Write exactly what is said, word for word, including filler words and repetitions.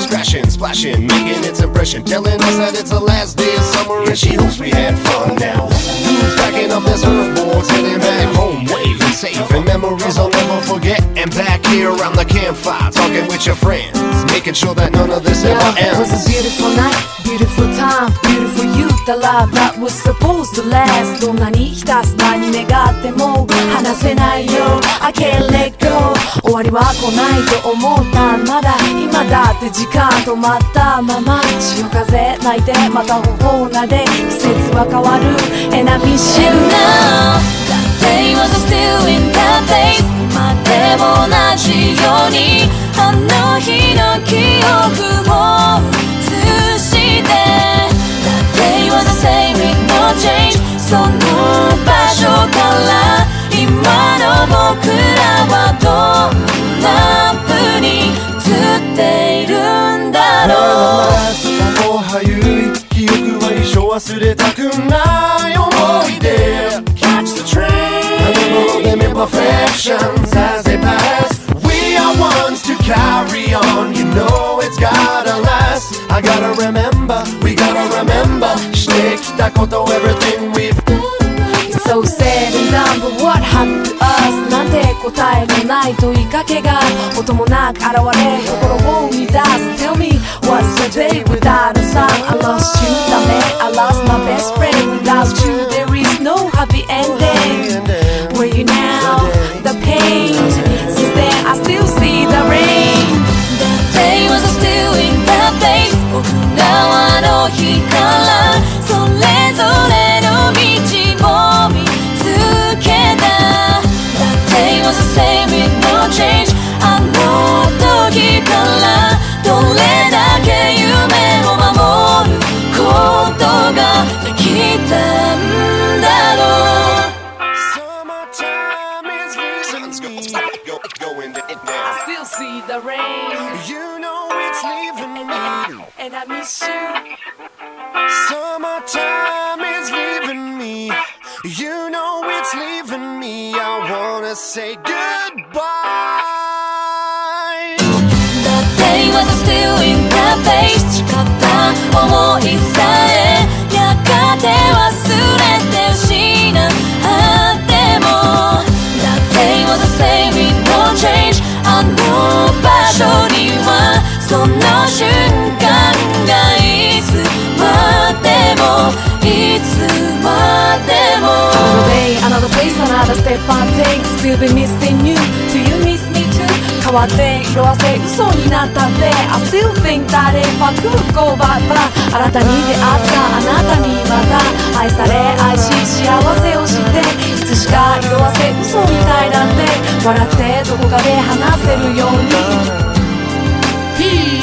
waves crashing, splashing, making its impression, telling us that it's the last day of summer and she hopes we had fun now. Dudes packing up their surfboards, heading back home, waving safe, and memories I'll never forget. And back here around the campfire, talking with your friends, making sure that none of this yeah, ever ends. It was a beautiful night, beautiful time, beautiful youth, the love that was supposed to last. どんなにひたすらに願っても離せないよ I can't let go 終わりは来ないと思ったまだ今だって時間止まったまま潮風泣いてまた頬を撫で季節は変わる And I miss you now That day was still in that place 今でも同じようにあの日の記憶を映して That day was the same with no change その場所から今の僕らはどんな風に映っているんだろうもうはゆい記憶は一生忘れたくない思い出 Catch the train Remember them imperfections as they pass We are ones to carry on You know it's gotta last I gotta remember, we gotta remember してきたこと everything we've done It's so sad and done but what happened to us なんて答えのない問いかけが音もなく現れ心を乱す Tell me what's the day without a song I lost you ダメ I lost my best friend Without you there is no happy ending Where you now? The pain Since then I still see the rain That day was still in that place 僕らはあの日からそれぞれの道を見つけた That day was the same with no change あの時からどれだけ夢を守ることができたんだろう Summertime is leaving me go, go, going down I still see the rain You know it's leaving me And I miss you Summertime is leaving me You know it's leaving me I wanna say goodbye That day was still in that place 誓った想いさえやがて忘れて失っても That day was the same with no change あの場所にはその瞬間がいつまでもいつまでも Another day, another place, another step I take Still be missing you, do you miss me too? 変わって色あせ嘘になったって I still think that if I could go back back 新たに出会ったあなたにまた愛され愛し幸せを知っていつしか色あせ嘘みたいなんて笑ってどこかで話せるように Peace